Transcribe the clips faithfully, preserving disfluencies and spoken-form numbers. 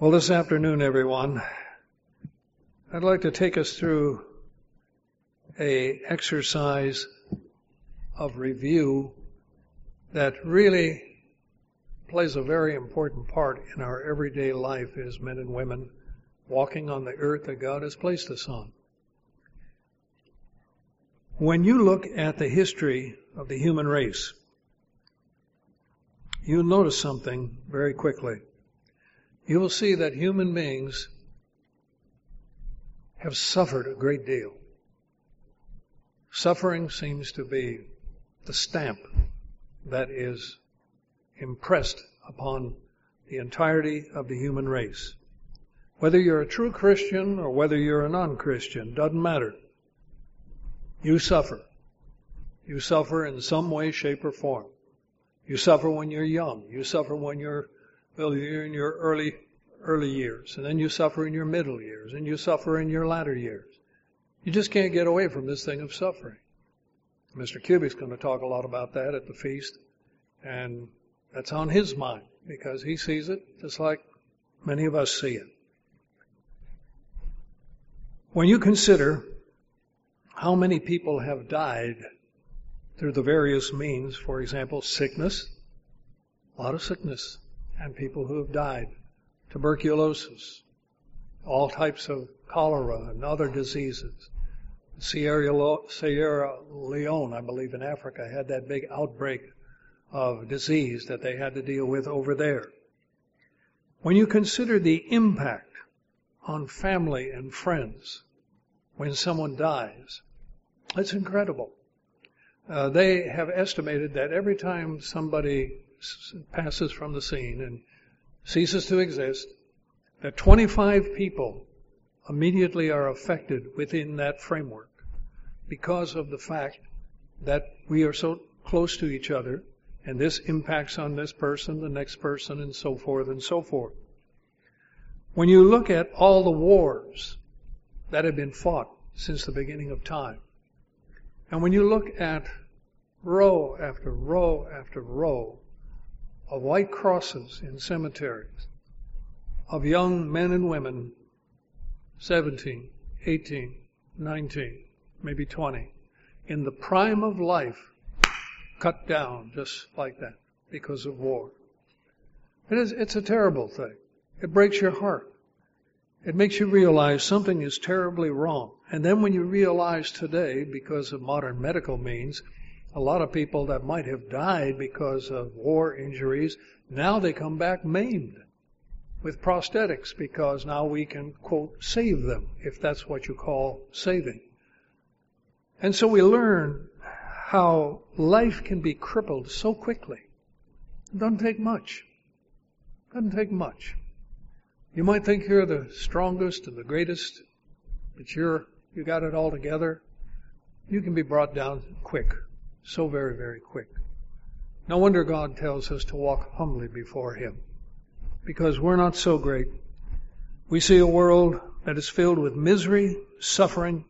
Well, this afternoon, everyone, I'd like to take us through a exercise of review that really plays a very important part in our everyday life as men and women walking on the earth that God has placed us on. When you look at the history of the human race, you'll notice something very quickly. You will see that human beings have suffered a great deal. Suffering seems to be the stamp that is impressed upon the entirety of the human race. Whether you're a true Christian or whether you're a non-Christian, doesn't matter. You suffer. You suffer in some way, shape, or form. You suffer when you're young. You suffer when you're, well, you're in your early, early years. And then you suffer in your middle years. And you suffer in your latter years. You just can't get away from this thing of suffering. Mister Kubik's going to talk a lot about that at the feast. And that's on his mind because he sees it just like many of us see it. When you consider how many people have died through the various means, for example, sickness, a lot of sickness, and people who have died, tuberculosis, all types of cholera and other diseases. Sierra, Sierra Leone, I believe in Africa, had that big outbreak of disease that they had to deal with over there. When you consider the impact on family and friends when someone dies, it's incredible. Uh, they have estimated that every time somebody s- passes from the scene and ceases to exist, that twenty-five people immediately are affected within that framework because of the fact that we are so close to each other, and this impacts on this person, the next person, and so forth and so forth. When you look at all the wars that have been fought since the beginning of time, and when you look at row after row after row of white crosses in cemeteries of young men and women, seventeen, eighteen, nineteen, maybe twenty, in the prime of life, cut down just like that because of war. It is, it's a terrible thing. It breaks your heart. It makes you realize something is terribly wrong. And then when you realize today, because of modern medical means, a lot of people that might have died because of war injuries, now they come back maimed with prosthetics because now we can, quote, save them, if that's what you call saving. And so we learn how life can be crippled so quickly. It doesn't take much. It doesn't take much. You might think you're the strongest and the greatest, but you're, you got it all together. You can be brought down quick. So very, very quick. No wonder God tells us to walk humbly before Him. Because we're not so great. We see a world that is filled with misery, suffering,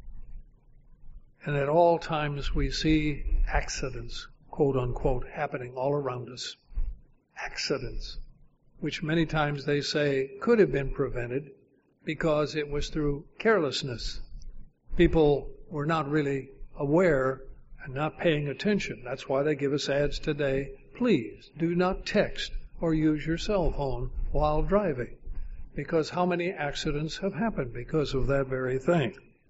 and at all times we see accidents, quote unquote, happening all around us. Accidents, which many times they say could have been prevented because it was through carelessness. People were not really aware and not paying attention. That's why they give us ads today. Please do not text or use your cell phone while driving. Because how many accidents have happened because of that very thing?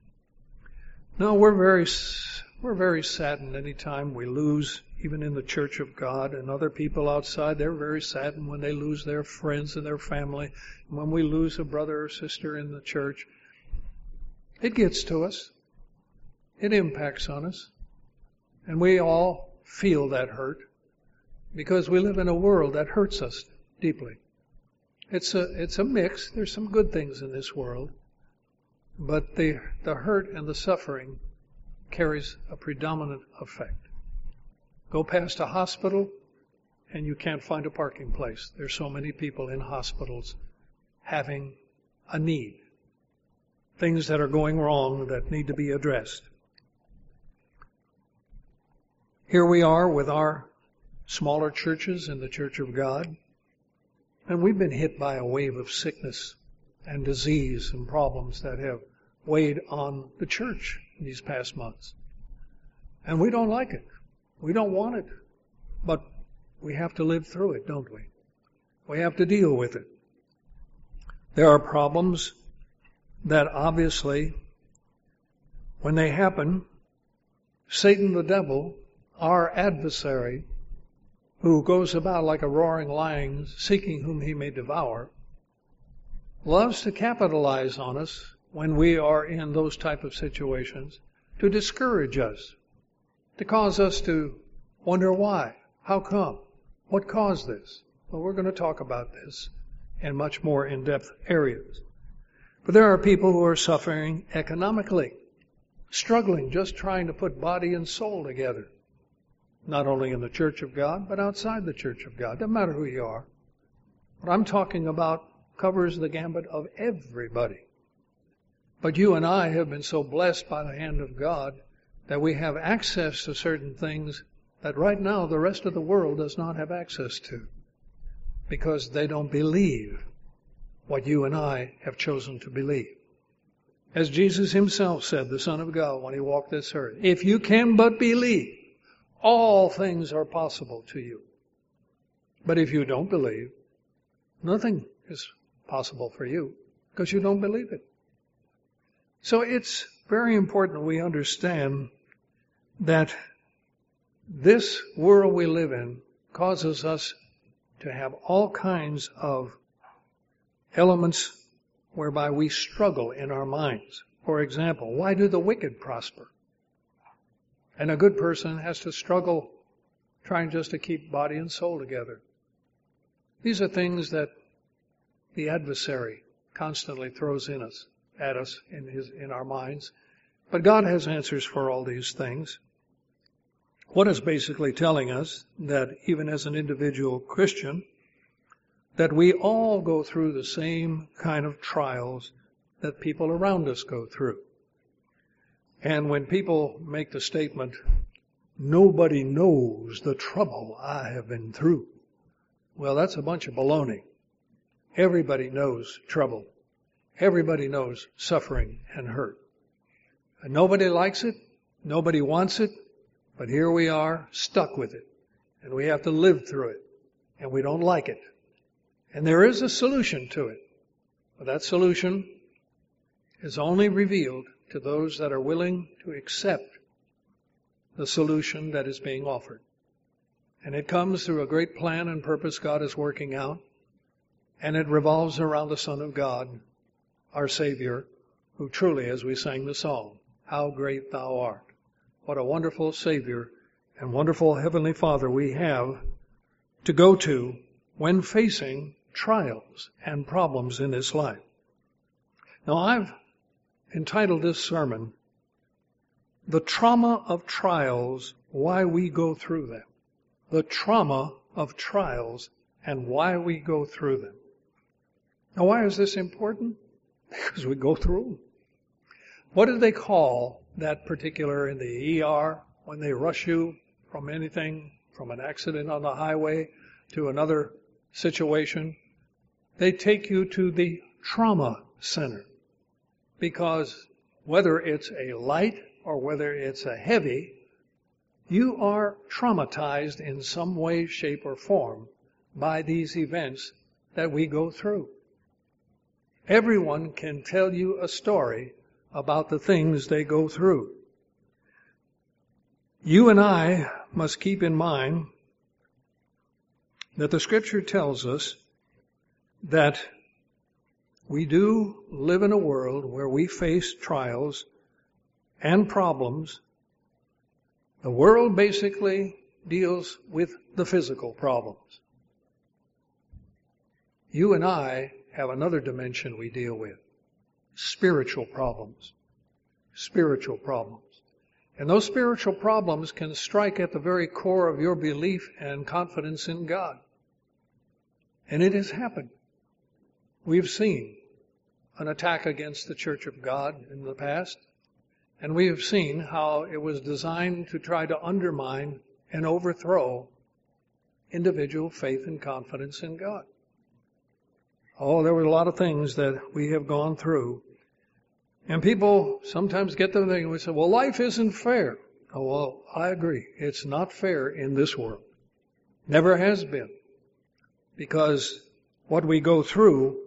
Now we're very, we're very saddened any time we lose, even in the Church of God and other people outside, they're very saddened when they lose their friends and their family. When we lose a brother or sister in the church, it gets to us. It impacts on us. And we all feel that hurt because we live in a world that hurts us deeply. It's a, it's a mix. There's some good things in this world. But the, the hurt and the suffering carries a predominant effect. Go past a hospital and you can't find a parking place. There's so many people in hospitals having a need. Things that are going wrong that need to be addressed. Here we are with our smaller churches in the Church of God. And we've been hit by a wave of sickness and disease and problems that have weighed on the church in these past months. And we don't like it. We don't want it. But we have to live through it, don't we? We have to deal with it. There are problems that obviously, when they happen, Satan the devil, our adversary, who goes about like a roaring lion, seeking whom he may devour, loves to capitalize on us when we are in those type of situations, to discourage us, to cause us to wonder why, how come, what caused this. Well, we're going to talk about this in much more in-depth areas. But there are people who are suffering economically, struggling, just trying to put body and soul together. Not only in the Church of God, but outside the Church of God. Doesn't matter who you are. What I'm talking about covers the gambit of everybody. But you and I have been so blessed by the hand of God that we have access to certain things that right now the rest of the world does not have access to, because they don't believe what you and I have chosen to believe. As Jesus himself said, the Son of God, when he walked this earth, if you can but believe, all things are possible to you. But if you don't believe, nothing is possible for you, because you don't believe it. So it's very important we understand that this world we live in causes us to have all kinds of elements whereby we struggle in our minds. For example, why do the wicked prosper? And a good person has to struggle trying just to keep body and soul together. These are things that the adversary constantly throws in us, at us in his, in our minds. But God has answers for all these things. What is basically telling us that even as an individual Christian, that we all go through the same kind of trials that people around us go through. And when people make the statement, nobody knows the trouble I have been through, well, that's a bunch of baloney. Everybody knows trouble. Everybody knows suffering and hurt. And nobody likes it. Nobody wants it. But here we are, stuck with it. And we have to live through it. And we don't like it. And there is a solution to it. But that solution is only revealed to those that are willing to accept the solution that is being offered. And it comes through a great plan and purpose God is working out. And it revolves around the Son of God, our Savior, who truly, as we sang the song, how great thou art. What a wonderful Savior and wonderful Heavenly Father we have to go to when facing trials and problems in this life. Now, I've entitled this sermon, The Trauma of Trials, Why We Go Through Them. The trauma of trials and why we go through them. Now, why is this important? Because we go through them. What do they call that particular in the E R when they rush you from anything, from an accident on the highway to another situation? They take you to the trauma center, because whether it's a light or whether it's a heavy, you are traumatized in some way, shape, or form by these events that we go through. Everyone can tell you a story about the things they go through. You and I must keep in mind that the Scripture tells us that we do live in a world where we face trials and problems. The world basically deals with the physical problems. You and I have another dimension we deal with. Spiritual problems. Spiritual problems. And those spiritual problems can strike at the very core of your belief and confidence in God. And it has happened. We've seen an attack against the Church of God in the past, and we have seen how it was designed to try to undermine and overthrow individual faith and confidence in God. Oh, there were a lot of things that we have gone through. And people sometimes get them thinking, we say, well, life isn't fair. Oh, well, I agree. It's not fair in this world. Never has been. Because what we go through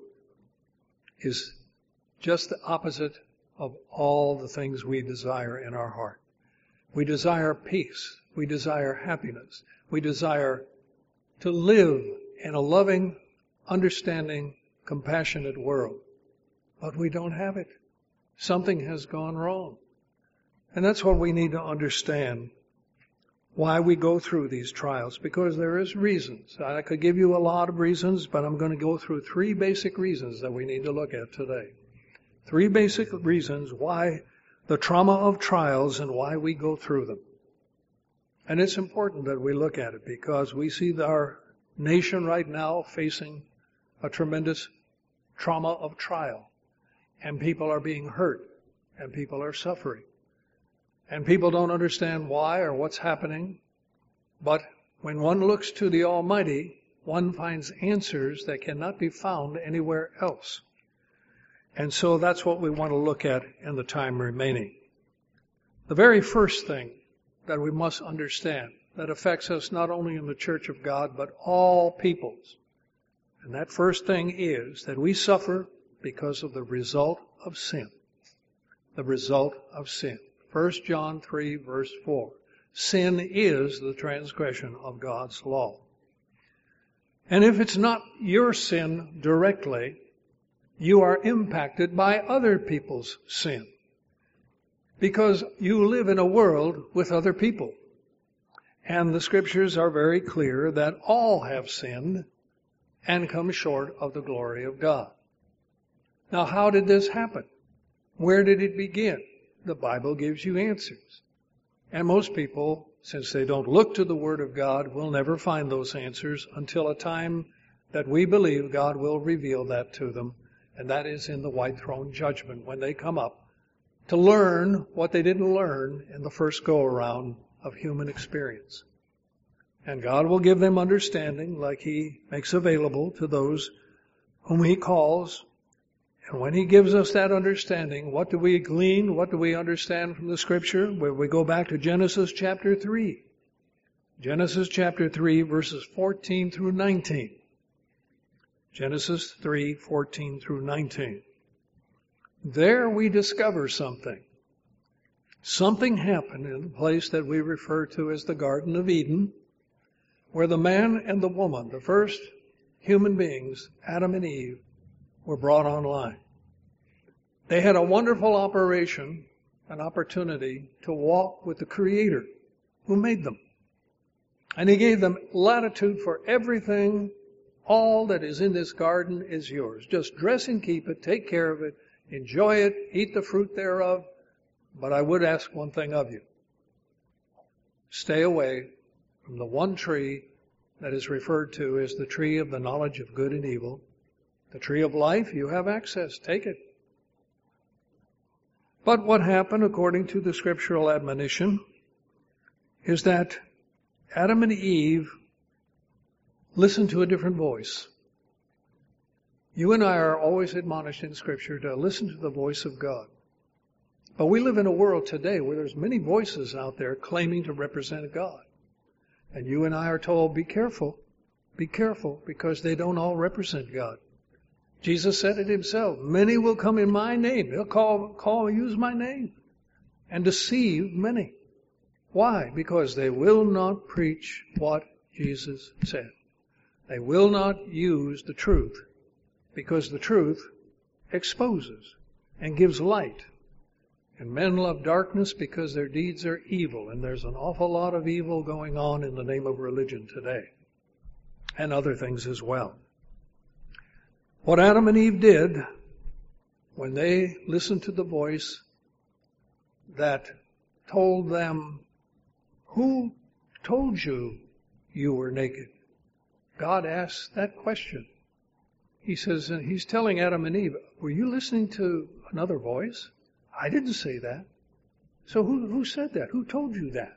is just the opposite of all the things we desire in our heart. We desire peace. We desire happiness. We desire to live in a loving, understanding, compassionate world. But we don't have it. Something has gone wrong. And that's what we need to understand, why we go through these trials, because there is reasons. I could give you a lot of reasons, but I'm going to go through three basic reasons that we need to look at today. Three basic reasons why the trauma of trials and why we go through them. And it's important that we look at it because we see our nation right now facing a tremendous trauma of trial. And people are being hurt. And people are suffering. And people don't understand why or what's happening. But when one looks to the Almighty, one finds answers that cannot be found anywhere else. And so that's what we want to look at in the time remaining. The very first thing that we must understand that affects us not only in the Church of God, but all peoples. And that first thing is that we suffer because of the result of sin. The result of sin. First John three, verse four. Sin is the transgression of God's law. And if it's not your sin directly, you are impacted by other people's sin. Because you live in a world with other people. And the scriptures are very clear that all have sinned and come short of the glory of God. Now, how did this happen? Where did it begin? The Bible gives you answers. And most people, since they don't look to the Word of God, will never find those answers until a time that we believe God will reveal that to them. And that is in the white throne judgment when they come up to learn what they didn't learn in the first go-around of human experience. And God will give them understanding like He makes available to those whom He calls. And when He gives us that understanding, what do we glean? What do we understand from the Scripture? Where we go back to Genesis chapter three. Genesis chapter three, verses fourteen through nineteen. Genesis three, fourteen through nineteen. There we discover something. Something happened in the place that we refer to as the Garden of Eden, where the man and the woman, the first human beings, Adam and Eve, were brought online. They had a wonderful operation, an opportunity to walk with the Creator who made them. And He gave them latitude for everything. All that is in this garden is yours. Just dress and keep it, take care of it, enjoy it, eat the fruit thereof. But I would ask one thing of you. Stay away from the one tree that is referred to as the tree of the knowledge of good and evil. The tree of life, you have access. Take it. But what happened, according to the scriptural admonition, is that Adam and Eve listened to a different voice. You and I are always admonished in Scripture to listen to the voice of God. But we live in a world today where there's many voices out there claiming to represent God. And you and I are told, be careful, be careful, because they don't all represent God. Jesus said it Himself, many will come in my name. They'll call, call, use my name and deceive many. Why? Because they will not preach what Jesus said. They will not use the truth, because the truth exposes and gives light. And men love darkness because their deeds are evil, and there's an awful lot of evil going on in the name of religion today, and other things as well. What Adam and Eve did when they listened to the voice that told them, who told you you were naked? God asked that question. He says, and He's telling Adam and Eve, were you listening to another voice? I didn't say that. So who, who said that? Who told you that?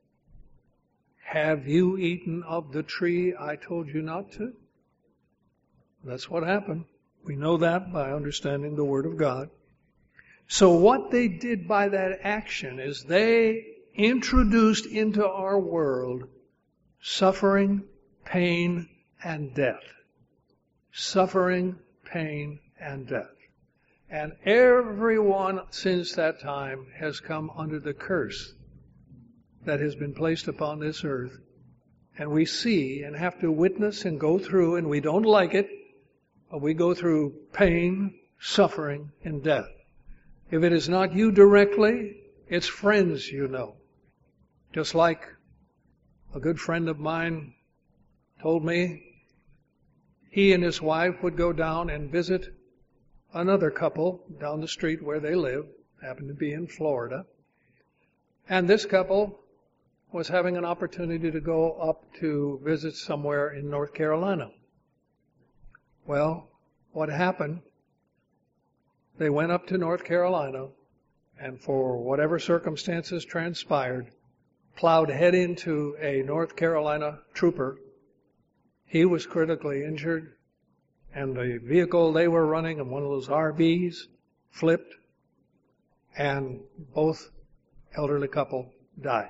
Have you eaten of the tree I told you not to? That's what happened. We know that by understanding the Word of God. So what they did by that action is they introduced into our world suffering, pain, and death. Suffering, pain, and death. And everyone since that time has come under the curse that has been placed upon this earth. And we see and have to witness and go through, and we don't like it, but we go through pain, suffering, and death. If it is not you directly, it's friends you know. Just like a good friend of mine told me, he and his wife would go down and visit another couple down the street where they live, happened to be in Florida. And this couple was having an opportunity to go up to visit somewhere in North Carolina. Well, what happened? They went up to North Carolina, and for whatever circumstances transpired, plowed head into a North Carolina trooper. He was critically injured, and the vehicle they were running, and one of those R Vs, flipped, and both elderly couple died.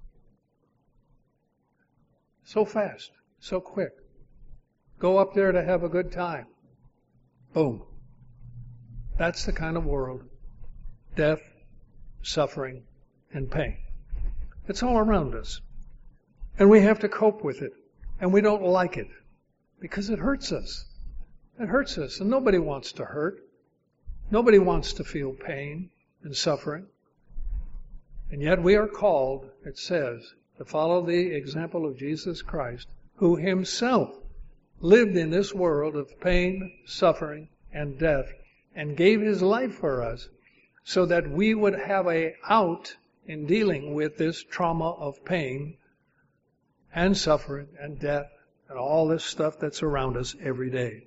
So fast, so quick. Go up there to have a good time. Boom. That's the kind of world. Death, suffering, and pain. It's all around us. And we have to cope with it. And we don't like it. Because it hurts us. It hurts us. And nobody wants to hurt. Nobody wants to feel pain and suffering. And yet we are called, it says, to follow the example of Jesus Christ, who himself lived in this world of pain, suffering, and death, and gave his life for us so that we would have a out in dealing with this trauma of pain and suffering and death and all this stuff that's around us every day.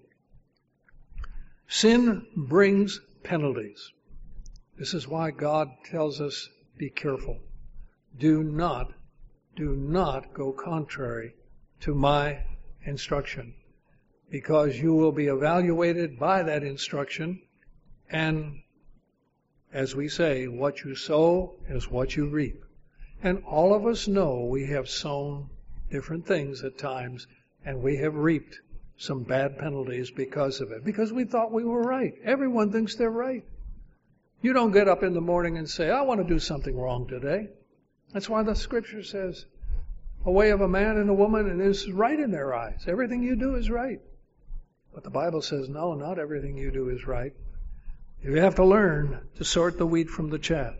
Sin brings penalties. This is why God tells us, be careful. Do not, do not go contrary to my instruction, because you will be evaluated by that instruction, and as we say, what you sow is what you reap. And all of us know we have sown different things at times, and we have reaped some bad penalties because of it, because we thought we were right. Everyone thinks they're right. You don't get up in the morning and say, I want to do something wrong today. That's why the scripture says, a way of a man and a woman and is right in their eyes. Everything you do is right. But the Bible says, no, not everything you do is right. You have to learn to sort the wheat from the chaff.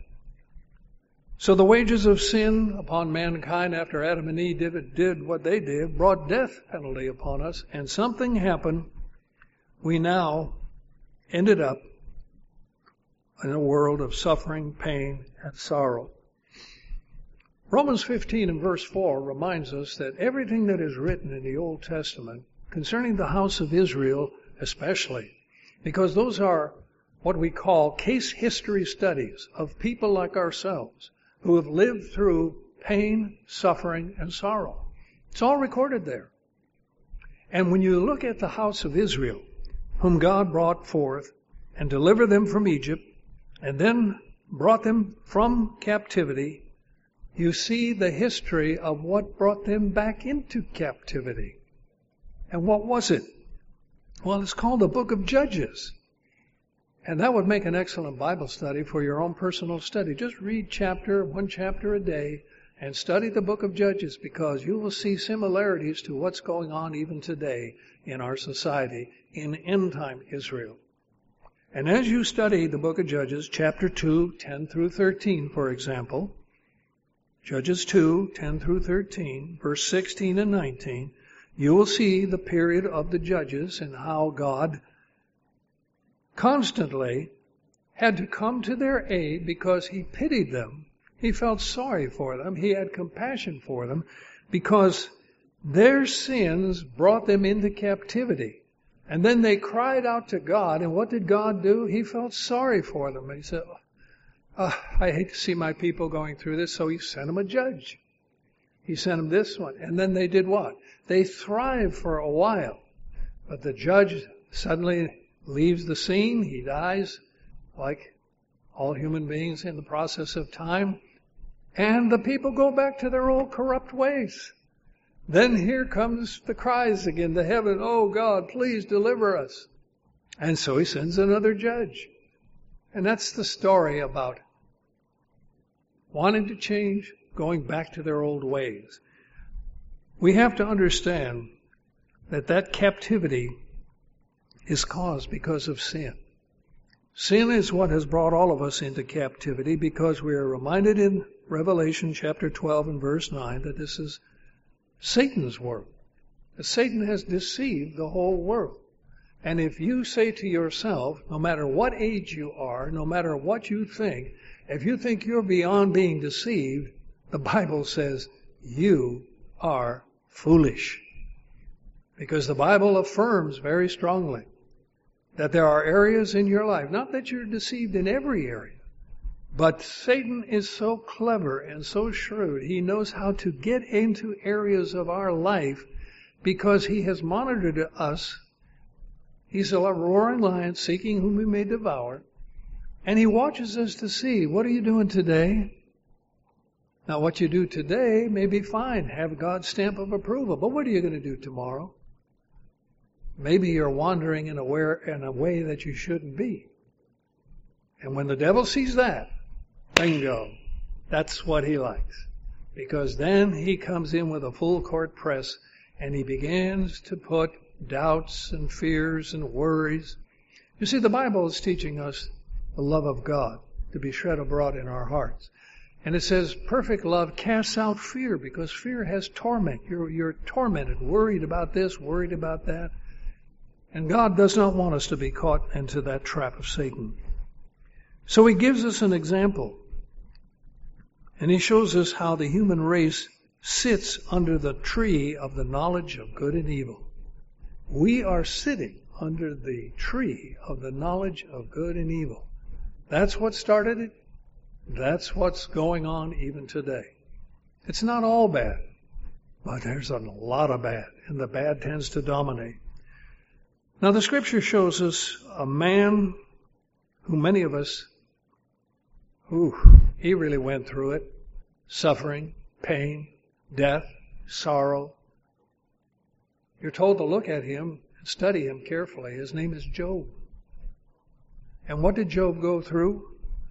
So the wages of sin upon mankind after Adam and Eve did, did what they did, brought death penalty upon us, and something happened. We now ended up in a world of suffering, pain, and sorrow. Romans fifteen and verse four reminds us that everything that is written in the Old Testament concerning the house of Israel especially, because those are what we call case history studies of people like ourselves who have lived through pain, suffering, and sorrow. It's all recorded there. And when you look at the house of Israel, whom God brought forth and delivered them from Egypt, and then brought them from captivity, you see the history of what brought them back into captivity. And what was it? Well, it's called the Book of Judges. And that would make an excellent Bible study for your own personal study. Just read chapter, one chapter a day, and study the Book of Judges, because you will see similarities to what's going on even today in our society in end-time Israel. And as you study the Book of Judges, chapter two, ten through thirteen, for example, Judges two, ten through thirteen, verse sixteen and nineteen, you will see the period of the judges and how God constantly had to come to their aid because he pitied them. He felt sorry for them. He had compassion for them because their sins brought them into captivity. And then they cried out to God, and what did God do? He felt sorry for them. And he said, oh, I hate to see my people going through this, so he sent them a judge. He sent them this one. And then they did what? They thrived for a while. But the judge suddenly leaves the scene. He dies like all human beings in the process of time. And the people go back to their old corrupt ways. Then here comes the cries again to heaven, oh God, please deliver us. And so he sends another judge. And that's the story about wanting to change, going back to their old ways. We have to understand that that captivity is caused because of sin. Sin is what has brought all of us into captivity, because we are reminded in Revelation chapter twelve and verse nine that this is Satan's work. That Satan has deceived the whole world. And if you say to yourself, no matter what age you are, no matter what you think, if you think you're beyond being deceived, the Bible says you are foolish. Because the Bible affirms very strongly that there are areas in your life, not that you're deceived in every area, but Satan is so clever and so shrewd. He knows how to get into areas of our life because he has monitored us. He's a roaring lion seeking whom he may devour. And he watches us to see, what are you doing today? Now, what you do today may be fine, have God's stamp of approval. But what are you going to do tomorrow? Maybe you're wandering in a way, in a way that you shouldn't be. And when the devil sees that, bingo, that's what he likes. Because then he comes in with a full court press and he begins to put doubts and fears and worries. You see, the Bible is teaching us the love of God to be shed abroad in our hearts. And it says perfect love casts out fear, because fear has torment. You're, you're tormented, worried about this, worried about that. And God does not want us to be caught into that trap of Satan. So he gives us an example. And he shows us how the human race sits under the tree of the knowledge of good and evil. We are sitting under the tree of the knowledge of good and evil. That's what started it. That's what's going on even today. It's not all bad, but there's a lot of bad, and the bad tends to dominate. Now, the Scripture shows us a man who many of us, ooh, he really went through it. Suffering, pain, death, sorrow. You're told to look at him and study him carefully. His name is Job. And what did Job go through?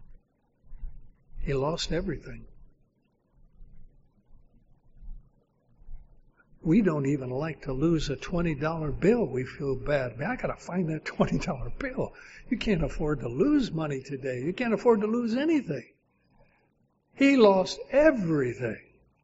He lost everything. We don't even like to lose a twenty dollar bill. We feel bad. Man, I got to find that twenty dollar bill. You can't afford to lose money today. You can't afford to lose anything. He lost everything.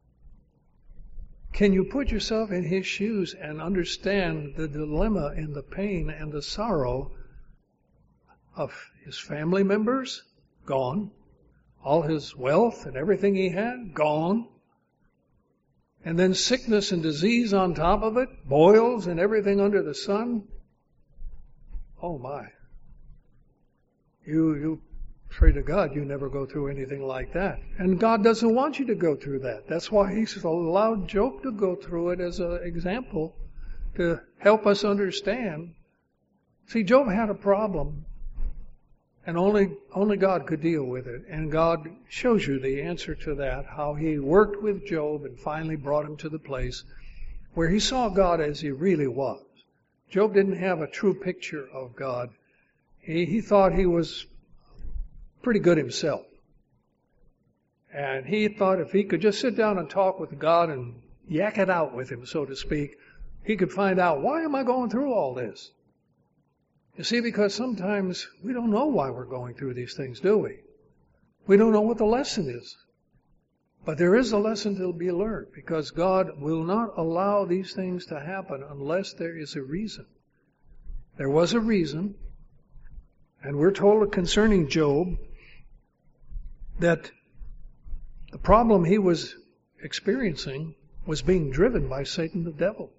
Can you put yourself in his shoes and understand the dilemma and the pain and the sorrow of his family members? Gone. All his wealth and everything he had? Gone. And then sickness and disease on top of it? Boils and everything under the sun? Oh my. You, you pray to God you never go through anything like that. And God doesn't want you to go through that. That's why He's allowed Job to go through it as an example to help us understand. See, Job had a problem, and only only God could deal with it. And God shows you the answer to that, how He worked with Job and finally brought him to the place where he saw God as He really was. Job didn't have a true picture of God. He, he thought he was pretty good himself. And he thought if he could just sit down and talk with God and yak it out with Him, so to speak, he could find out, why am I going through all this? You see, because sometimes we don't know why we're going through these things, do we? We don't know what the lesson is. But there is a lesson to be learned, because God will not allow these things to happen unless there is a reason. There was a reason, and we're told concerning Job that the problem he was experiencing was being driven by Satan the devil.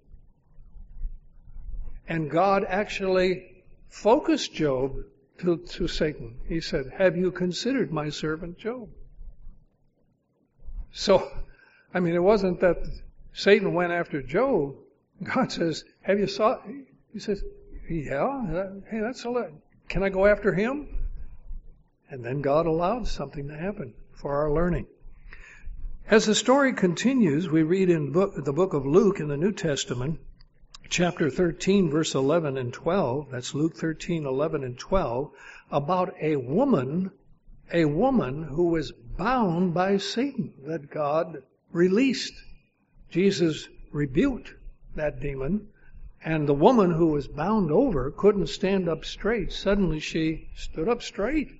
And God actually focused Job to, to Satan. He said, have you considered my servant Job? So, I mean, it wasn't that Satan went after Job. God says, have you saw, he says, yeah, hey, that's a lot. Can I go after him? And then God allowed something to happen for our learning. As the story continues, we read in book, the book of Luke in the New Testament, chapter thirteen, verse eleven and twelve, that's Luke thirteen, eleven and twelve, about a woman, a woman who was bound by Satan that God released. Jesus rebuked that demon, and the woman who was bound over couldn't stand up straight. Suddenly she stood up straight.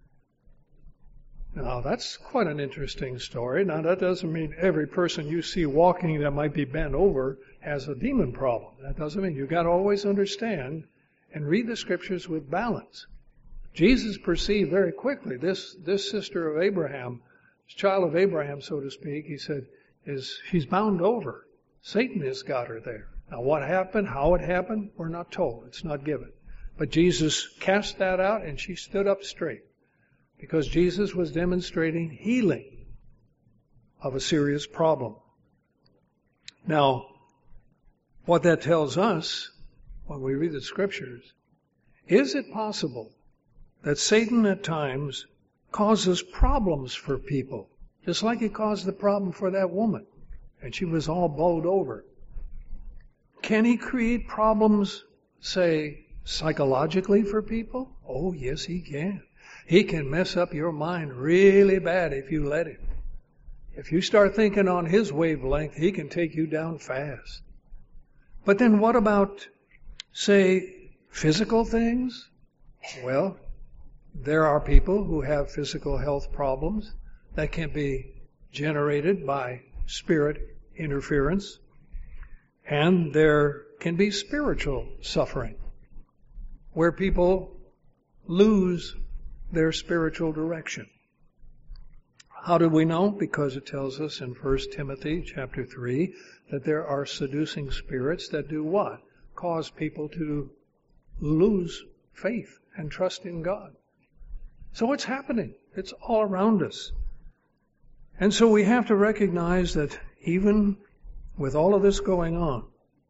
Now, that's quite an interesting story. Now, that doesn't mean every person you see walking that might be bent over has a demon problem. That doesn't mean. You've got to always understand and read the scriptures with balance. Jesus perceived very quickly this, this sister of Abraham, this child of Abraham, so to speak, he said, is she's bound over. Satan has got her there. Now, what happened, how it happened, we're not told. It's not given. But Jesus cast that out, and she stood up straight. Because Jesus was demonstrating healing of a serious problem. Now, what that tells us, when we read the scriptures, is it possible that Satan at times causes problems for people, just like he caused the problem for that woman, and she was all bowed over? Can he create problems, say, psychologically for people? Oh, yes, he can. He can mess up your mind really bad if you let him. If you start thinking on his wavelength, he can take you down fast. But then what about, say, physical things? Well, there are people who have physical health problems that can be generated by spirit interference. And there can be spiritual suffering, where people lose their spiritual direction. How do we know? Because it tells us in First Timothy chapter three that there are seducing spirits that do what? Cause people to lose faith and trust in God. So it's happening. It's all around us. And so we have to recognize that even with all of this going on,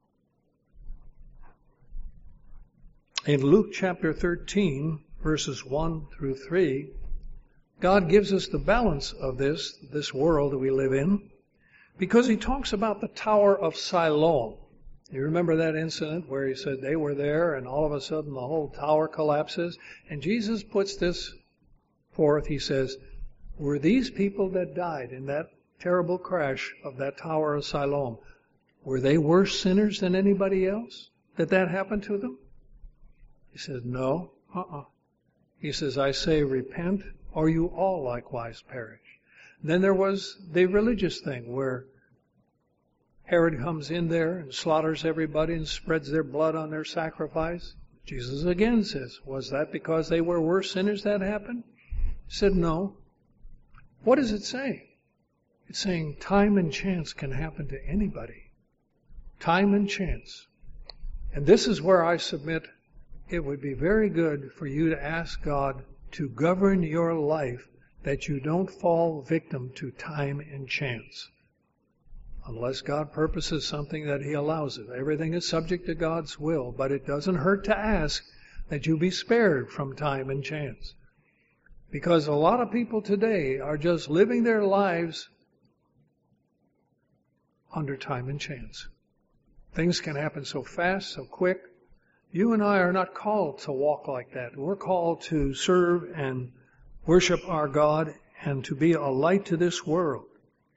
in Luke chapter thirteen, verses one through three, God gives us the balance of this, this world that we live in, because he talks about the Tower of Siloam. You remember that incident where he said they were there and all of a sudden the whole tower collapses? And Jesus puts this forth. He says, were these people that died in that terrible crash of that Tower of Siloam, were they worse sinners than anybody else? Did that happen to them? He says, no. Uh-uh. He says, I say, repent, or you all likewise perish. Then there was the religious thing where Herod comes in there and slaughters everybody and spreads their blood on their sacrifice. Jesus again says, was that because they were worse sinners that happened? He said, no. What does it say? It's saying time and chance can happen to anybody. Time and chance. And this is where I submit it would be very good for you to ask God to govern your life that you don't fall victim to time and chance. Unless God purposes something that he allows it. Everything is subject to God's will, but it doesn't hurt to ask that you be spared from time and chance. Because a lot of people today are just living their lives under time and chance. Things can happen so fast, so quick. You and I are not called to walk like that. We're called to serve and worship our God and to be a light to this world.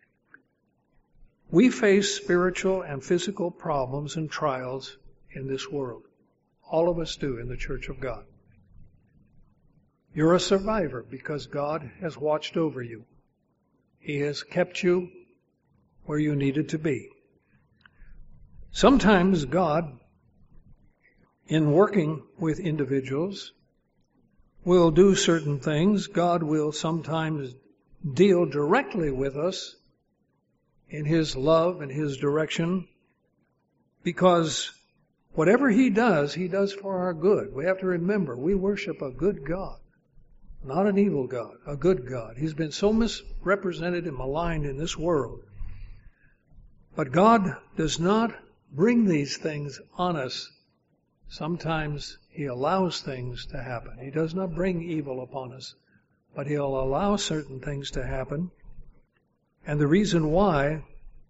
We face spiritual and physical problems and trials in this world. All of us do in the Church of God. You're a survivor because God has watched over you. He has kept you where you needed to be. Sometimes God, in working with individuals, will do certain things. God will sometimes deal directly with us in his love and his direction, because whatever he does, he does for our good. We have to remember, we worship a good God, not an evil God, a good God. He's been so misrepresented and maligned in this world. But God does not bring these things on us Sometimes He allows things to happen. He does not bring evil upon us, but He'll allow certain things to happen. And the reason why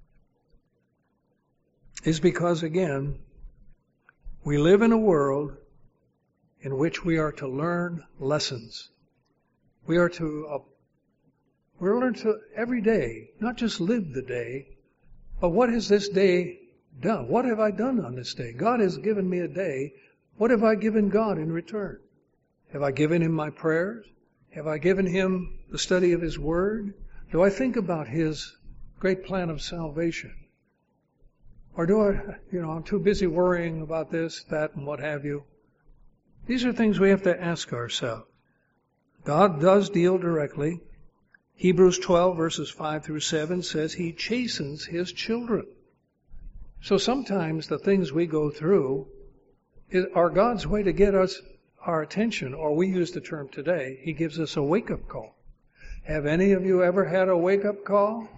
is because, again, we live in a world in which we are to learn lessons. We are to uh, we're learn to every day, not just live the day, but what has this day done? What have I done on this day? God has given me a day. What have I given God in return? Have I given Him my prayers? Have I given Him the study of His Word? Do I think about His great plan of salvation? Or do I, you know, I'm too busy worrying about this, that, and what have you? These are things we have to ask ourselves. God does deal directly. Hebrews twelve verses five through seven says He chastens His children. So sometimes the things we go through are God's way to get us our attention, or we use the term today, He gives us a wake-up call. Have any of you ever had a wake-up call?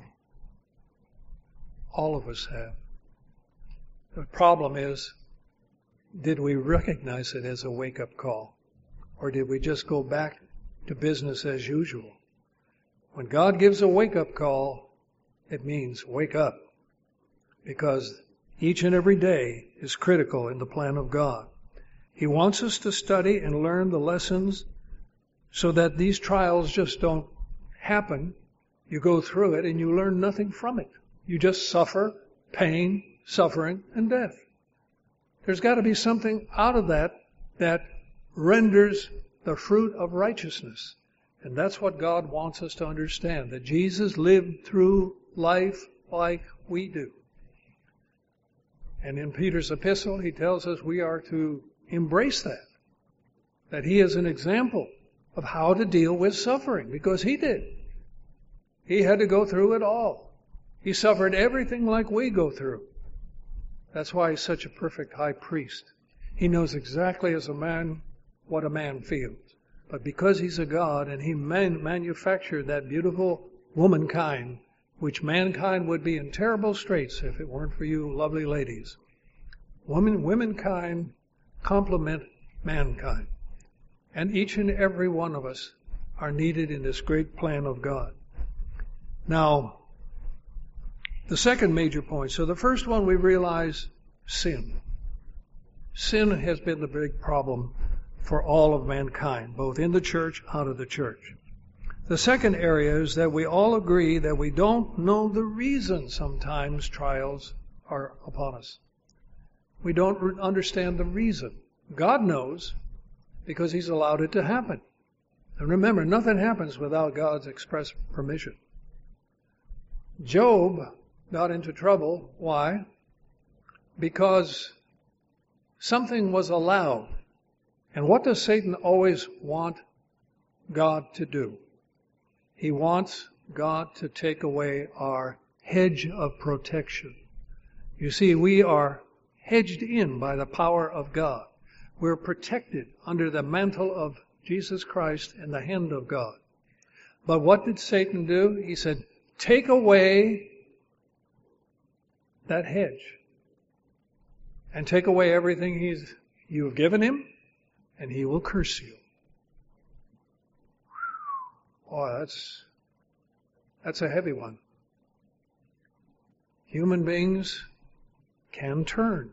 All of us have. The problem is, did we recognize it as a wake-up call? Or did we just go back to business as usual? When God gives a wake-up call, it means wake up. Because each and every day is critical in the plan of God. He wants us to study and learn the lessons so that these trials just don't happen. You go through it and you learn nothing from it. You just suffer pain, suffering, and death. There's got to be something out of that that renders the fruit of righteousness. And that's what God wants us to understand, that Jesus lived through life like we do. And in Peter's epistle, he tells us we are to embrace that, that He is an example of how to deal with suffering, because He did. He had to go through it all. He suffered everything like we go through. That's why He's such a perfect high priest. He knows exactly as a man what a man feels. But because He's a God and He man- manufactured that beautiful womankind, which mankind would be in terrible straits if it weren't for you lovely ladies. Women, womankind complement mankind. And each and every one of us are needed in this great plan of God. Now, the second major point. So the first one, we realize sin. Sin has been the big problem for all of mankind, both in the church, out of the church. The second area is that we all agree that we don't know the reason sometimes trials are upon us. We don't understand the reason. God knows, because He's allowed it to happen. And remember, nothing happens without God's express permission. Job got into trouble. Why? Because something was allowed. And what does Satan always want God to do? He wants God to take away our hedge of protection. You see, we are hedged in by the power of God. We're protected under the mantle of Jesus Christ and the hand of God. But what did Satan do? He said, take away that hedge. And take away everything he's you have given him, and he will curse you. Oh, that's that's a heavy one. Human beings can turn.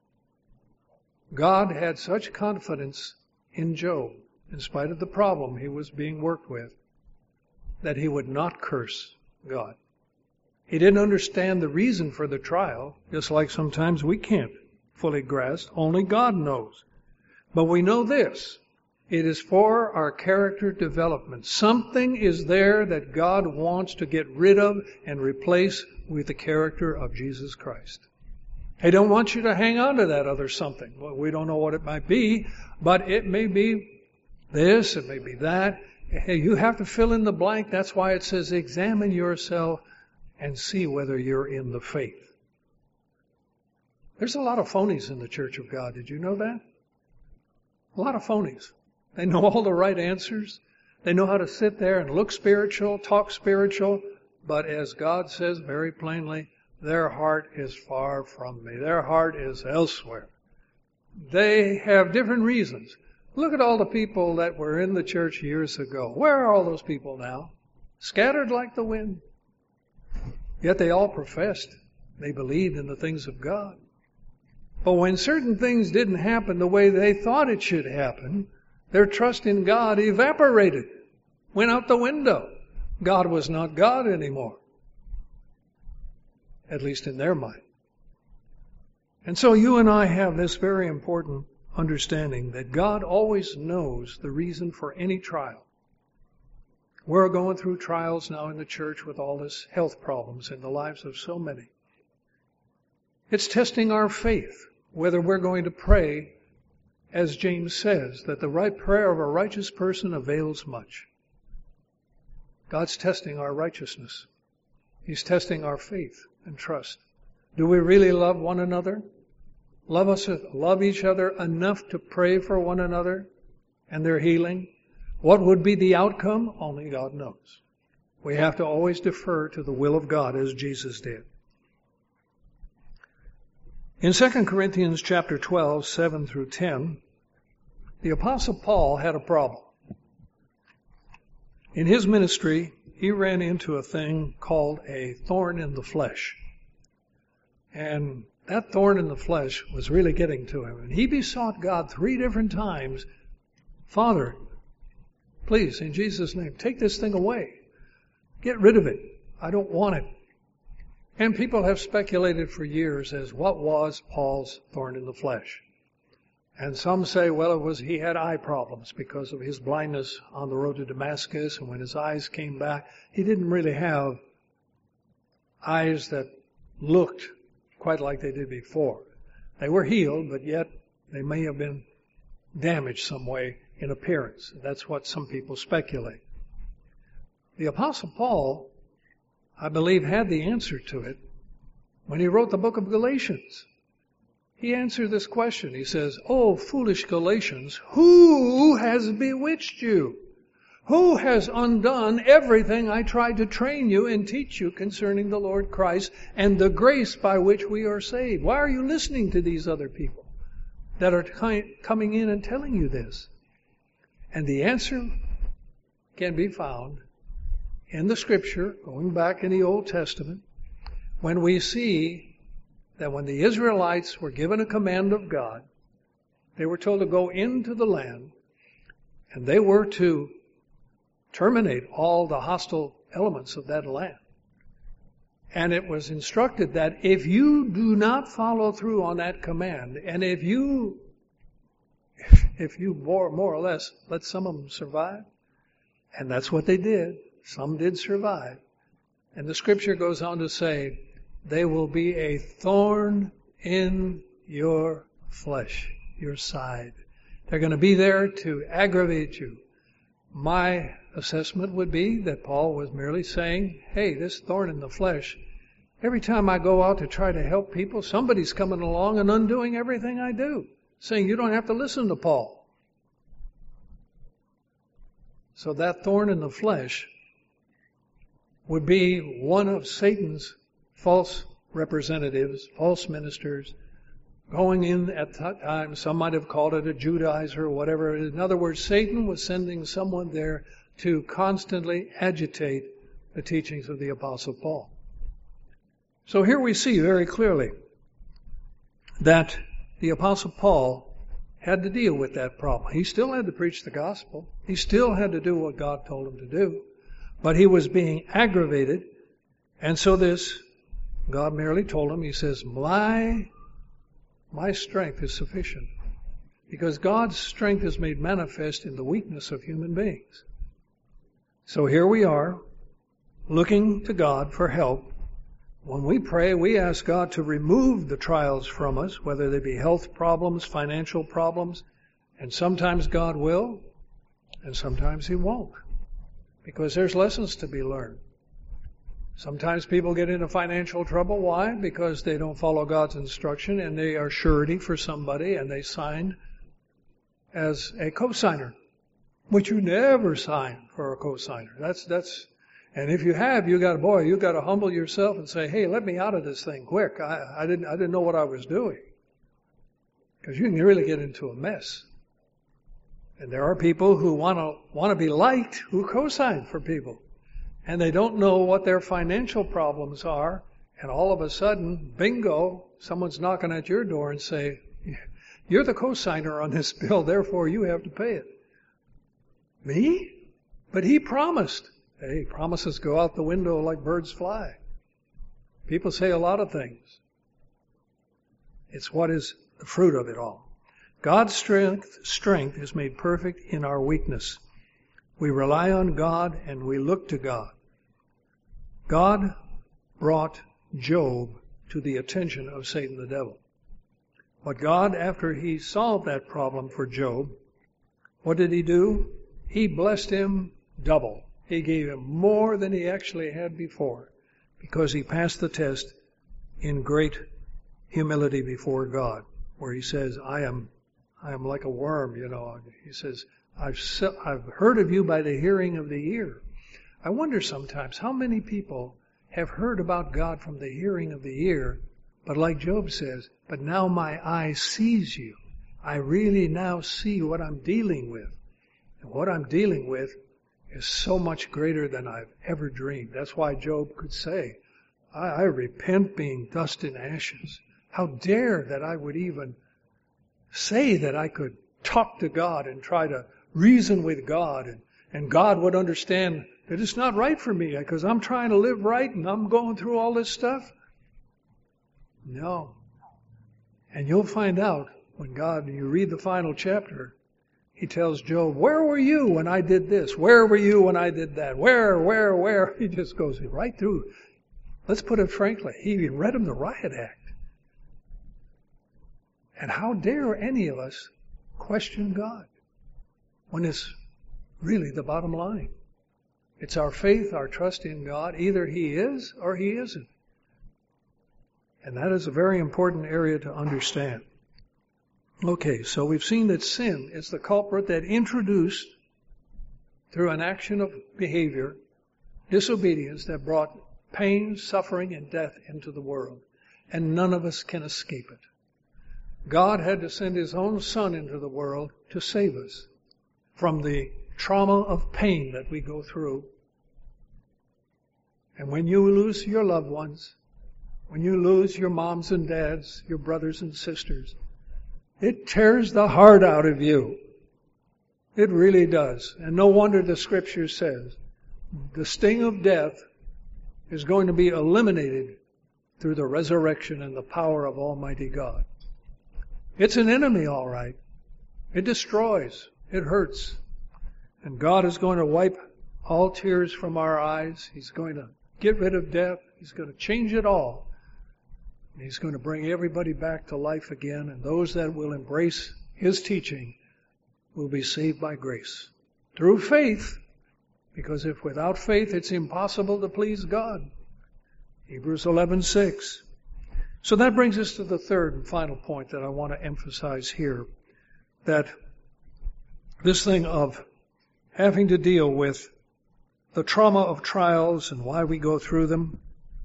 God had such confidence in Job, in spite of the problem he was being worked with, that he would not curse God. He didn't understand the reason for the trial, just like sometimes we can't fully grasp. Only God knows. But we know this. It is for our character development. Something is there that God wants to get rid of and replace with the character of Jesus Christ. He don't want you to hang on to that other something. Well, we don't know what it might be, but it may be this, it may be that. Hey, you have to fill in the blank. That's why it says examine yourself and see whether you're in the faith. There's a lot of phonies in the Church of God. Did you know that? A lot of phonies. They know all the right answers. They know how to sit there and look spiritual, talk spiritual, but as God says very plainly, their heart is far from me. Their heart is elsewhere. they have different reasons. Look at all the people that were in the church years ago. Where are all those people now? Scattered like the wind. Yet they all professed they believed in the things of God. But when certain things didn't happen the way they thought it should happen, their trust in God evaporated, went out the window. God was not God anymore, at least in their mind. And so you and I have this very important understanding that God always knows the reason for any trial. We're going through trials now in the church with all this health problems in the lives of so many. It's testing our faith, whether we're going to pray, as James says, that the right prayer of a righteous person avails much. God's testing our righteousness. He's testing our faith and trust. Do we really love one another? Love us, love each other enough to pray for one another and their healing? What would be the outcome? Only God knows. We have to always defer to the will of God as Jesus did. In Second Corinthians chapter twelve, seven through ten, the Apostle Paul had a problem. In his ministry, he ran into a thing called a thorn in the flesh. And that thorn in the flesh was really getting to him. And he besought God three different times, Father, please, in Jesus' name, take this thing away. Get rid of it. I don't want it. And people have speculated for years as what was Paul's thorn in the flesh. And some say, well, it was he had eye problems because of his blindness on the road to Damascus. And when his eyes came back, he didn't really have eyes that looked quite like they did before. They were healed, but yet they may have been damaged some way in appearance. That's what some people speculate. The Apostle Paul, I believe, had the answer to it when he wrote the book of Galatians. He answered this question. He says, "Oh, foolish Galatians, who has bewitched you? Who has undone everything I tried to train you and teach you concerning the Lord Christ and the grace by which we are saved? Why are you listening to these other people that are coming in and telling you this?" And the answer can be found in the Scripture, going back in the Old Testament, when we see that when the Israelites were given a command of God, they were told to go into the land, and they were to terminate all the hostile elements of that land. And it was instructed that if you do not follow through on that command, and if you, if you more, more or less let some of them survive, and that's what they did, some did survive, and the Scripture goes on to say, they will be a thorn in your flesh, your side. They're going to be there to aggravate you. My assessment would be that Paul was merely saying, hey, this thorn in the flesh, every time I go out to try to help people, somebody's coming along and undoing everything I do, saying you don't have to listen to Paul. So that thorn in the flesh would be one of Satan's false representatives, false ministers, going in at that time. Some might have called it a Judaizer or whatever. In other words, Satan was sending someone there to constantly agitate the teachings of the Apostle Paul. So here we see very clearly that the Apostle Paul had to deal with that problem. He still had to preach the gospel. He still had to do what God told him to do. But he was being aggravated. And so this, God merely told him, he says, my, my strength is sufficient. Because God's strength is made manifest in the weakness of human beings. So here we are, looking to God for help. When we pray, we ask God to remove the trials from us, whether they be health problems, financial problems, and sometimes God will, and sometimes He won't. Because there's lessons to be learned. Sometimes people get into financial trouble. Why? Because they don't follow God's instruction and they are surety for somebody and they signed as a cosigner, which you never sign for a cosigner. That's, that's, and if you have, you got, boy, you got to humble yourself and say, hey, let me out of this thing quick. I, I didn't, I didn't know what I was doing. Because you can really get into a mess. And there are people who want to want to be liked, who co-sign for people. And they don't know what their financial problems are. And all of a sudden, bingo, someone's knocking at your door and say, you're the co-signer on this bill, therefore you have to pay it. Me? But he promised. Hey, promises go out the window like birds fly. People say a lot of things. It's what is the fruit of it all. God's strength, strength is made perfect in our weakness. We rely on God and we look to God. God brought Job to the attention of Satan the devil. But God, after he solved that problem for Job, what did he do? He blessed him double. He gave him more than he actually had before because he passed the test in great humility before God, where he says, I am I am like a worm, you know. He says, I've, I've heard of you by the hearing of the ear. I wonder sometimes how many people have heard about God from the hearing of the ear, but like Job says, but now my eye sees you. I really now see what I'm dealing with. And what I'm dealing with is so much greater than I've ever dreamed. That's why Job could say, I, I repent being dust and ashes. How dare that I would even say that I could talk to God and try to reason with God, and, and God would understand that it's not right for me because I'm trying to live right and I'm going through all this stuff. No. And you'll find out when God, you read the final chapter, he tells Job, where were you when I did this? Where were you when I did that? Where, where, where? He just goes right through. Let's put it frankly, he read him the riot act. And how dare any of us question God when it's really the bottom line? It's our faith, our trust in God. Either he is or he isn't. And that is a very important area to understand. Okay, so we've seen that sin is the culprit that introduced, through an action of behavior, disobedience that brought pain, suffering, and death into the world. And none of us can escape it. God had to send his own Son into the world to save us from the trauma of pain that we go through. And when you lose your loved ones, when you lose your moms and dads, your brothers and sisters, it tears the heart out of you. It really does. And no wonder the Scripture says the sting of death is going to be eliminated through the resurrection and the power of Almighty God. It's an enemy, all right. It destroys. It hurts. And God is going to wipe all tears from our eyes. He's going to get rid of death. He's going to change it all. And he's going to bring everybody back to life again. And those that will embrace his teaching will be saved by grace. Through faith. Because if without faith it's impossible to please God. Hebrews eleven six. So that brings us to the third and final point that I want to emphasize here. That this thing of having to deal with the trauma of trials and why we go through them.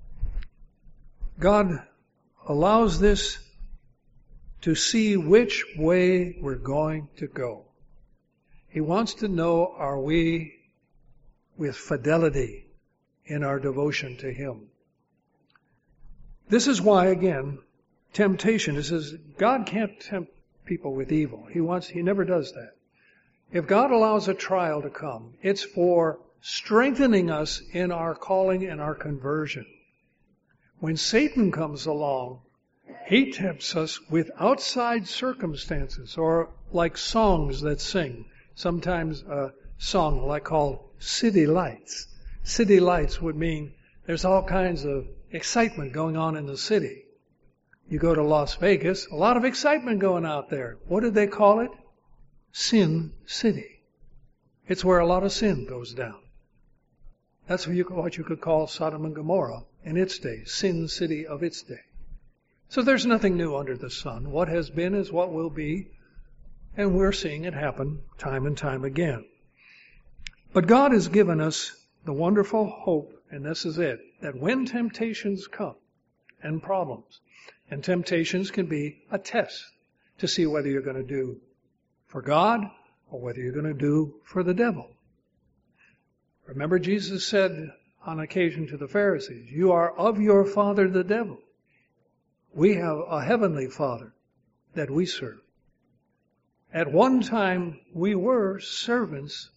God allows this to see which way we're going to go. He wants to know, are we with fidelity in our devotion to him? This is why, again, temptation, it says God can't tempt people with evil. He wants, he never does that. If God allows a trial to come, it's for strengthening us in our calling and our conversion. When Satan comes along, he tempts us with outside circumstances, or like songs that sing. Sometimes a song like called City Lights. City Lights would mean there's all kinds of excitement going on in the city. You go to Las Vegas, a lot of excitement going out there. What did they call it? Sin City. It's where a lot of sin goes down. That's what you, what you could call Sodom and Gomorrah in its day, Sin City of its day. So there's nothing new under the sun. What has been is what will be, and we're seeing it happen time and time again. But God has given us the wonderful hope, and this is it, that when temptations come and problems, and temptations can be a test. to see whether you're going to do for God or whether you're going to do for the devil. Remember, Jesus said on occasion to the Pharisees, you are of your father the devil. We have a heavenly Father that we serve. At one time, we were servants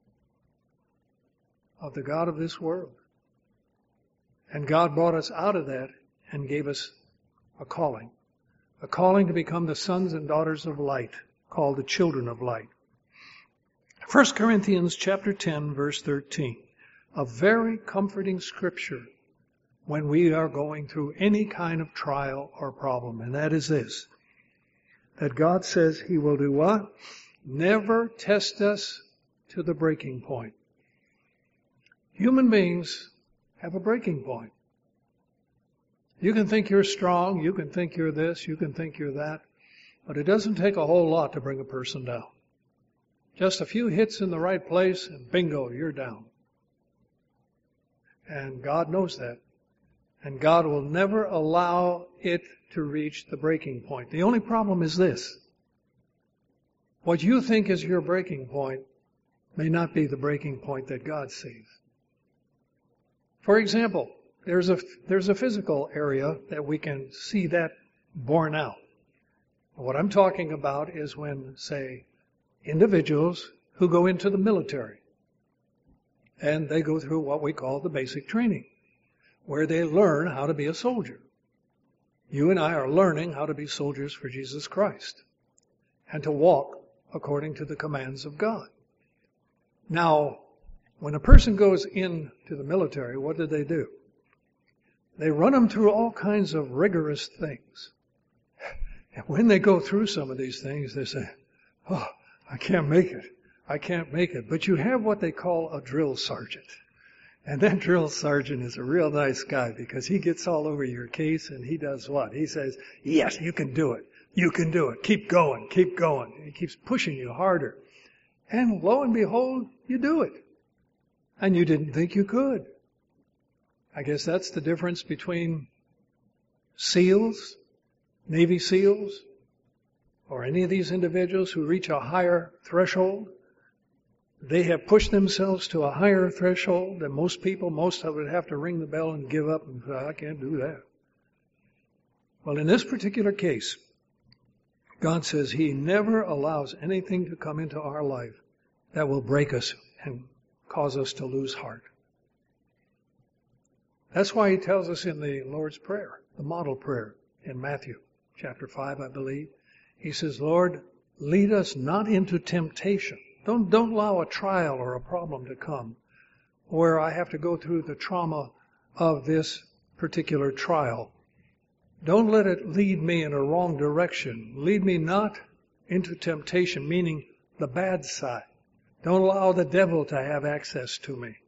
of the God of this world. And God brought us out of that and gave us a calling. A calling to become the sons and daughters of light, called the children of light. First Corinthians chapter ten, verse thirteen. A very comforting scripture when we are going through any kind of trial or problem. And that is this. That God says He will do what? Never test us to the breaking point. Human beings have a breaking point. You can think you're strong, you can think you're this, you can think you're that, but it doesn't take a whole lot to bring a person down. Just a few hits in the right place and bingo, you're down. And God knows that. And God will never allow it to reach the breaking point. The only problem is this. What you think is your breaking point may not be the breaking point that God sees. For example, there's a, there's a physical area that we can see that borne out. What I'm talking about is when, say, individuals who go into the military and they go through what we call the basic training, where they learn how to be a soldier. You and I are learning how to be soldiers for Jesus Christ and to walk according to the commands of God. Now, when a person goes into the military, what do they do? They run them through all kinds of rigorous things. And when they go through some of these things, they say, oh, I can't make it. I can't make it. But you have what they call a drill sergeant. And that drill sergeant is a real nice guy because he gets all over your case and he does what? He says, yes, you can do it. You can do it. Keep going. Keep going. He keeps pushing you harder. And lo and behold, you do it. And you didn't think you could. I guess that's the difference between SEALs, Navy SEALs, or any of these individuals who reach a higher threshold. They have pushed themselves to a higher threshold than most people. Most of would have to ring the bell and give up and say, I can't do that. Well, in this particular case, God says He never allows anything to come into our life that will break us and cause us to lose heart. That's why He tells us in the Lord's Prayer, the model prayer in Matthew chapter five, I believe. He says, Lord, lead us not into temptation. Don't, don't allow a trial or a problem to come where I have to go through the trauma of this particular trial. Don't let it lead me in a wrong direction. Lead me not into temptation, meaning the bad side. Don't allow the devil to have access to me.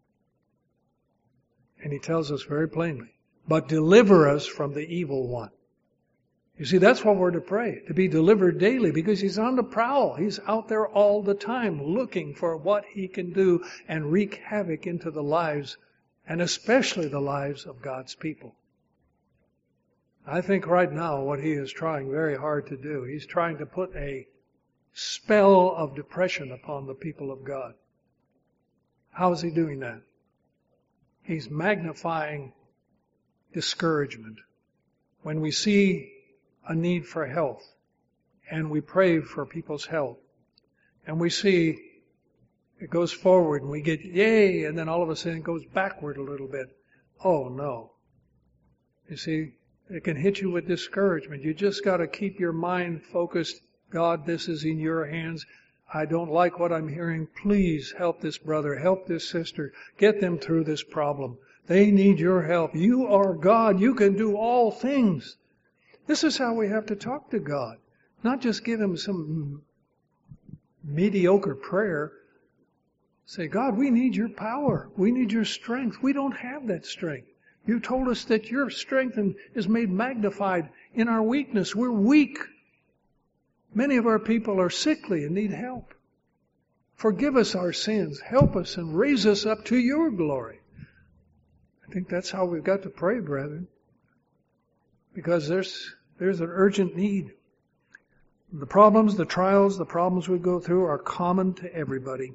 And He tells us very plainly, but deliver us from the evil one. You see, that's what we're to pray, to be delivered daily, because He's on the prowl. He's out there all the time looking for what He can do and wreak havoc into the lives, and especially the lives of God's people. I think right now what He is trying very hard to do, He's trying to put a spell of depression upon the people of God. How is He doing that? He's magnifying discouragement. When we see a need for health, and we pray for people's health, and we see it goes forward, and we get yay, and then all of a sudden it goes backward a little bit. Oh no. You see, it can hit you with discouragement. You just got to keep your mind focused. God, this is in your hands. I don't like what I'm hearing. Please help this brother, help this sister, get them through this problem. They need your help. You are God. You can do all things. This is how we have to talk to God. Not just give Him some mediocre prayer. Say, God, we need your power. We need your strength. We don't have that strength. You told us that your strength is made magnified in our weakness. We're weak. Many of our people are sickly and need help. Forgive us our sins. Help us and raise us up to your glory. I think that's how we've got to pray, brethren. Because there's there's an urgent need. The problems, the trials, the problems we go through are common to everybody.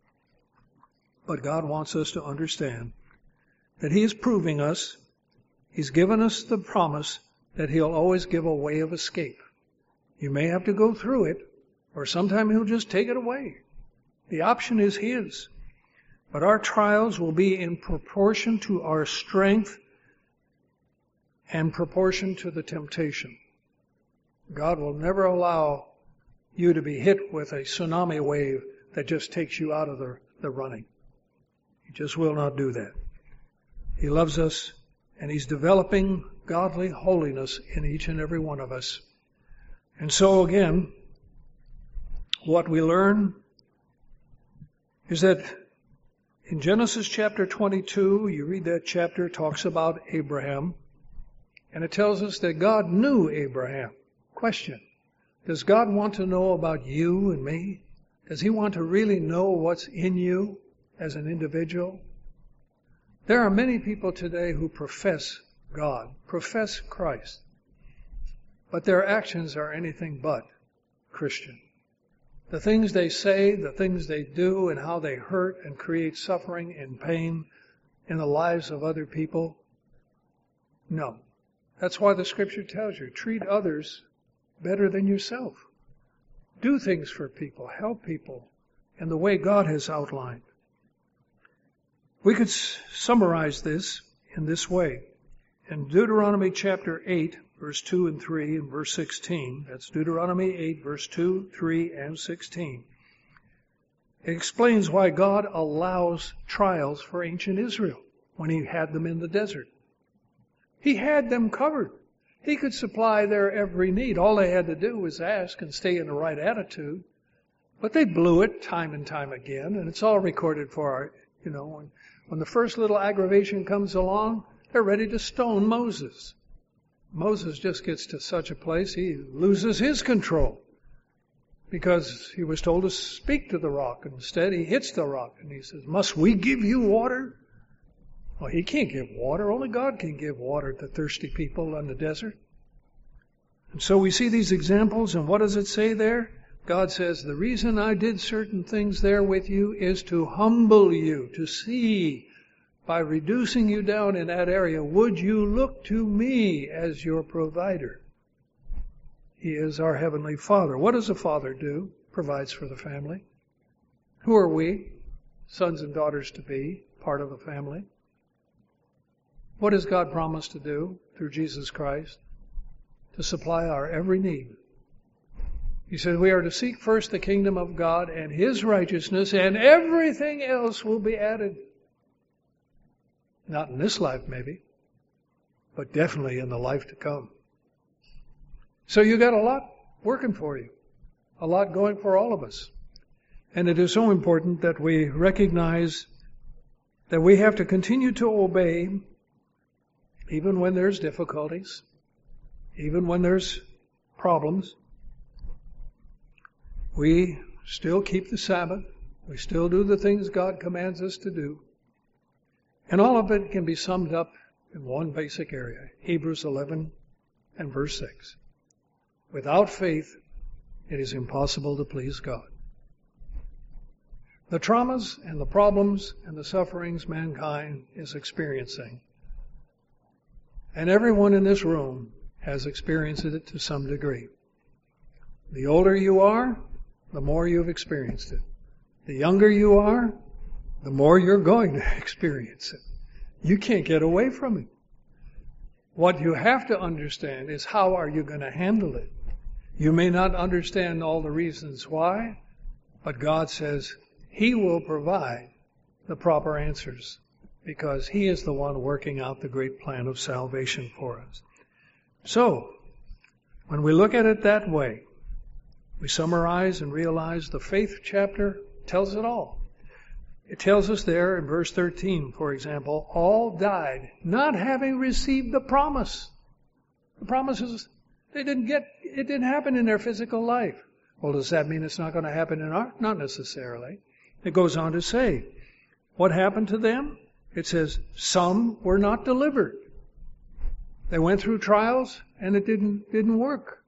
But God wants us to understand that He is proving us, He's given us the promise that He'll always give a way of escape. You may have to go through it, or sometime He'll just take it away. The option is His. But our trials will be in proportion to our strength and proportion to the temptation. God will never allow you to be hit with a tsunami wave that just takes you out of the, the running. He just will not do that. He loves us, and He's developing godly holiness in each and every one of us. And so again, what we learn is that in Genesis chapter twenty-two, you read that chapter, it talks about Abraham, and it tells us that God knew Abraham. Question, does God want to know about you and me? Does He want to really know what's in you as an individual? There are many people today who profess God, profess Christ, but their actions are anything but Christian. The things they say, the things they do, and how they hurt and create suffering and pain in the lives of other people, no. That's why the Scripture tells you, treat others better than yourself. Do things for people, help people in the way God has outlined. We could s- summarize this in this way. In Deuteronomy chapter eight, verse two and three, and verse sixteen, that's Deuteronomy eight, verse two, three, and sixteen. It explains why God allows trials for ancient Israel when He had them in the desert. He had them covered. He could supply their every need. All they had to do was ask and stay in the right attitude. But they blew it time and time again, and it's all recorded for our, you know, when, when the first little aggravation comes along, they're ready to stone Moses. Moses just gets to such a place, he loses his control. Because he was told to speak to the rock. Instead, he hits the rock, and he says, "Must we give you water?" Well, he can't give water. Only God can give water to thirsty people in the desert. And so we see these examples, and what does it say there? God says, the reason I did certain things there with you is to humble you, to see, by reducing you down in that area, would you look to me as your provider? He is our Heavenly Father. What does a father do? Provides for the family. Who are we? Sons and daughters to be, part of the family. What has God promised to do through Jesus Christ? To supply our every need. He said we are to seek first the kingdom of God and His righteousness, and everything else will be added. Not in this life, maybe, but definitely in the life to come. So you got a lot working for you, a lot going for all of us. And it is so important that we recognize that we have to continue to obey even when there's difficulties, even when there's problems. We still keep the Sabbath. We still do the things God commands us to do. And all of it can be summed up in one basic area, Hebrews eleven and verse six. Without faith, it is impossible to please God. The traumas and the problems and the sufferings mankind is experiencing, and everyone in this room has experienced it to some degree. The older you are, the more you've experienced it. The younger you are, the more you're going to experience it. You can't get away from it. What you have to understand is how are you going to handle it. You may not understand all the reasons why, but God says He will provide the proper answers because He is the one working out the great plan of salvation for us. So, when we look at it that way, we summarize and realize the faith chapter tells it all. It tells us there in verse thirteen, for example, all died not having received the promise. The promises, they didn't get, it didn't happen in their physical life. Well, does that mean it's not going to happen in our? Not necessarily. It goes on to say, what happened to them? It says, some were not delivered. They went through trials and it didn't, didn't work.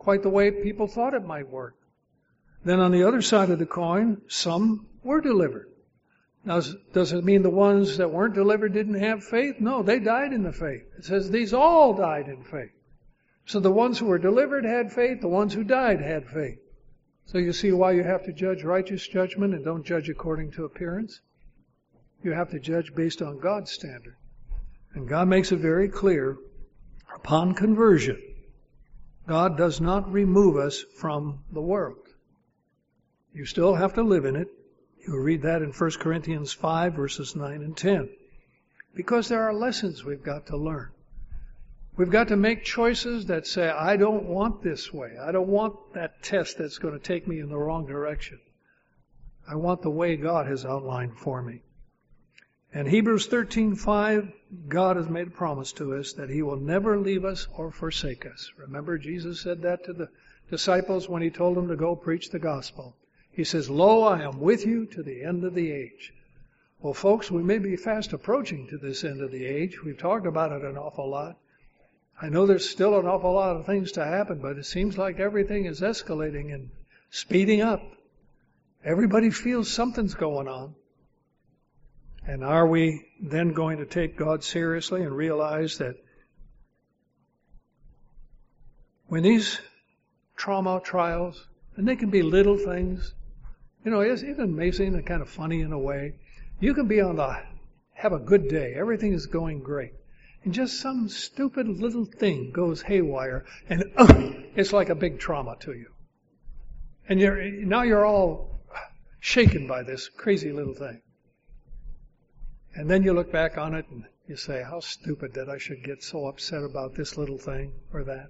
quite the way people thought it might work. Then on the other side of the coin, some were delivered. Now, does it mean the ones that weren't delivered didn't have faith? No, they died in the faith. It says these all died in faith. So the ones who were delivered had faith, the ones who died had faith. So you see why you have to judge righteous judgment and don't judge according to appearance? You have to judge based on God's standard. And God makes it very clear, upon conversion, God does not remove us from the world. You still have to live in it. You'll read that in First Corinthians five, verses nine and ten. Because there are lessons we've got to learn. We've got to make choices that say, I don't want this way. I don't want that test that's going to take me in the wrong direction. I want the way God has outlined for me. And Hebrews thirteen five, God has made a promise to us that He will never leave us or forsake us. Remember, Jesus said that to the disciples when He told them to go preach the gospel. He says, Lo, I am with you to the end of the age. Well, folks, we may be fast approaching to this end of the age. We've talked about it an awful lot. I know there's still an awful lot of things to happen, but it seems like everything is escalating and speeding up. Everybody feels something's going on. And are we then going to take God seriously and realize that when these trauma trials, and they can be little things, you know, it's even amazing and kind of funny in a way. You can be on the, have a good day, everything is going great. And just some stupid little thing goes haywire, and uh, it's like a big trauma to you. And you're, now you're all shaken by this crazy little thing. And then you look back on it and you say, how stupid that I should get so upset about this little thing or that.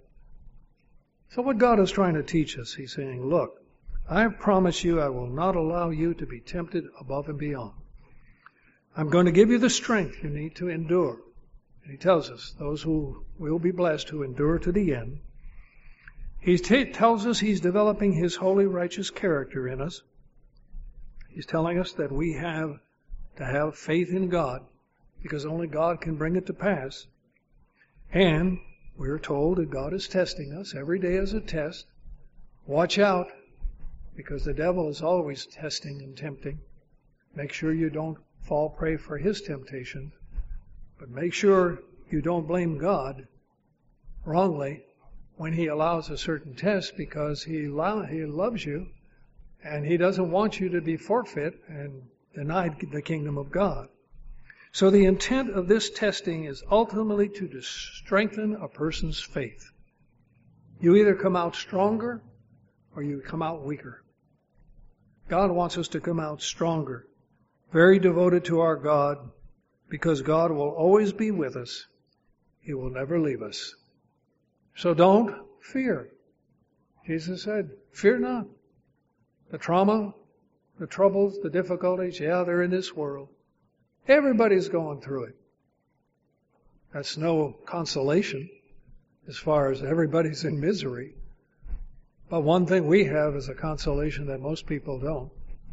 So what God is trying to teach us, He's saying, look, I promise you I will not allow you to be tempted above and beyond. I'm going to give you the strength you need to endure. And He tells us, those who will be blessed who endure to the end. He t- tells us He's developing His holy, righteous character in us. He's telling us that we have to have faith in God, because only God can bring it to pass. And we're told that God is testing us. Every day is a test. Watch out, because the devil is always testing and tempting. Make sure you don't fall prey for his temptations. But make sure you don't blame God wrongly when He allows a certain test, because He, allow, he loves you and He doesn't want you to be forfeit and denied the kingdom of God. So the intent of this testing is ultimately to strengthen a person's faith. You either come out stronger or you come out weaker. God wants us to come out stronger, very devoted to our God, because God will always be with us. He will never leave us. So don't fear. Jesus said, fear not. The trauma, the troubles, the difficulties, yeah, they're in this world. Everybody's going through it. That's no consolation as far as everybody's in misery. But one thing we have is a consolation that most people don't.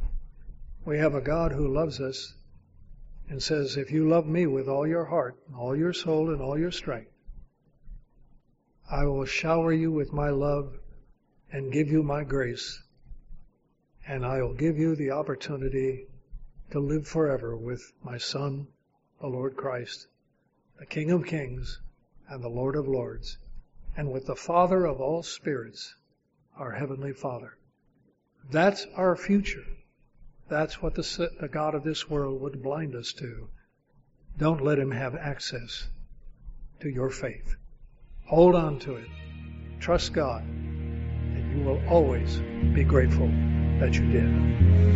We have a God who loves us and says, if you love me with all your heart, all your soul, and all your strength, I will shower you with my love and give you my grace. And I will give you the opportunity to live forever with my Son, the Lord Christ, the King of Kings and the Lord of Lords, and with the Father of all spirits, our Heavenly Father. That's our future. That's what the, the God of this world would blind us to. Don't let Him have access to your faith. Hold on to it. Trust God, and you will always be grateful that you did.